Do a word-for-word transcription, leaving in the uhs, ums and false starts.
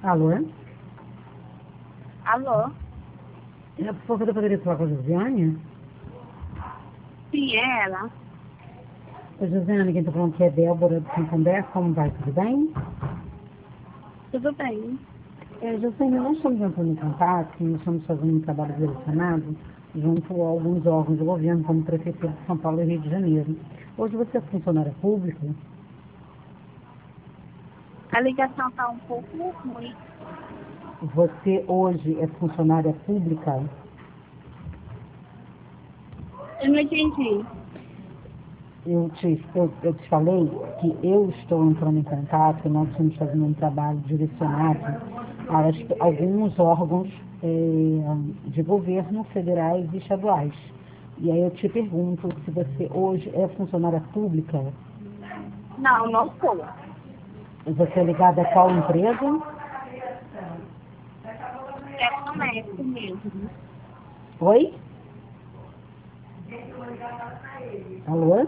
Alô? Alô? É, por favor, eu poderia falar com a Josiane? Sim, é ela. Oi, Josiane, quem está falando aqui é Débora do Santander. Como vai? Tudo bem? Tudo bem? É, Josiane, nós estamos entrando em contato, nós estamos fazendo um trabalho direcionado junto a alguns órgãos do governo, como Prefeitura de São Paulo e Rio de Janeiro. Hoje você é funcionária pública? A ligação está um pouco ruim. Você hoje é funcionária pública? Eu não entendi. Eu te, eu, eu te falei que eu estou entrando em contato, nós estamos fazendo um trabalho direcionado a as- alguns órgãos eh, de governo federais e estaduais. E aí eu te pergunto se você hoje é funcionária pública, Não, não sou. você é ligada a qual empresa? É comércio mesmo. Oi? Alô?